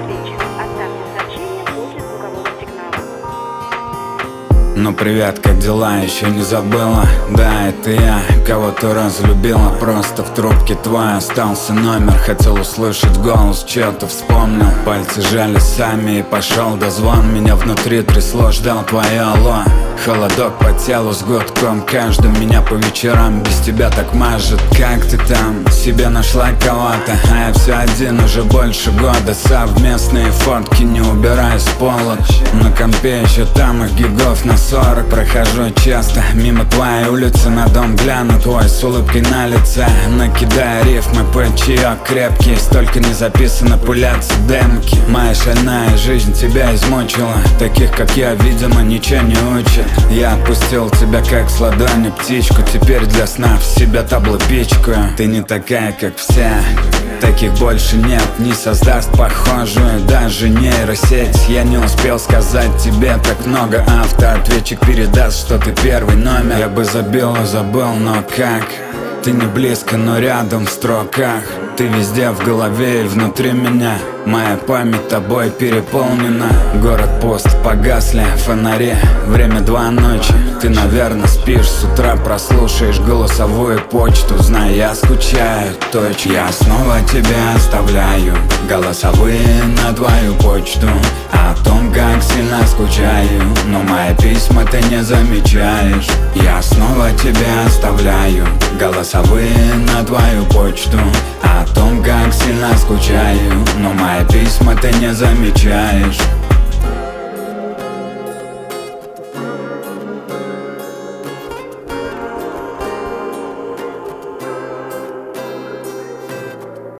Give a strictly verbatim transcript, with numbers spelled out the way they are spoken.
отвечен. Оставьте сообщение после звукового сигнала. Ну привет, как дела? Еще не забыла? Да, это я, кого-то разлюбила. Просто в трубке твой остался номер. Хотел услышать голос, чё-то вспомнил. Пальцы жали сами и пошел дозвон. Меня внутри трясло, ждал твое алло. Холодок по телу с гудком каждым. Меня по вечерам без тебя так мажет. Как ты там? Себе нашла кого-то? А я все один уже больше года. Совместные фотки не убираю с полок. На компе еще там их гигов на сорок. Прохожу часто мимо твоей улицы, на дом гляну твой с улыбкой на лице. Накидая рифмы под чаек крепкий. Столько не записано, пулятся демки. Моя шальная жизнь тебя измучила. Таких как я, видимо, ничего не учат. Я отпустил тебя как с ладони птичку. Теперь для сна в себя табло пичкаю. Ты не такая, как все. Таких больше нет, не создаст похожую даже нейросеть. Я не успел сказать тебе так много. Автоответчик передаст, что ты первый номер. Я бы забил и забыл, но как? Ты не близко, но рядом в строках. Ты везде в голове и внутри меня. Моя память тобой переполнена. Город пуст, погасли фонари. Время два ночи. Ты, наверное, спишь, с утра прослушаешь голосовую почту. Знаю, я скучаю, точно. Я снова тебя оставляю голосовые на твою почту. О том, как сильно скучаю, но мои письма ты не замечаешь. Я снова тебя оставляю голосовые на твою почту. О том, как сильно скучаю, но мои письма ты не замечаешь.